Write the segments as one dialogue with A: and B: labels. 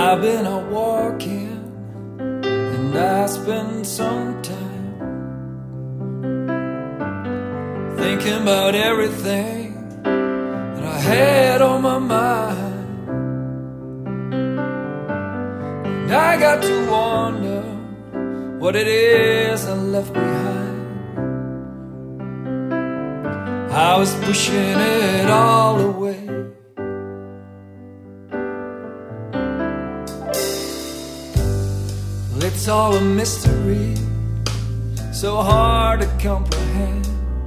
A: I've been out walking, and I spent some time thinking about everything that I had on my mind. And I got to wonder what it is I left behind. I was pushing it all away. It's all a mystery, so hard to comprehend.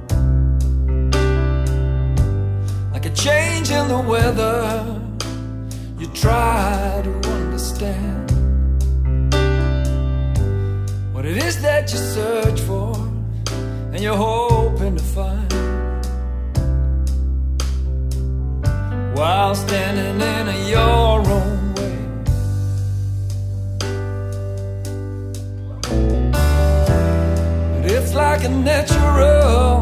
A: Like a change in the weather, you try to understand what it is that you search for and you're hoping to find, while standing in your own way. But it's like a natural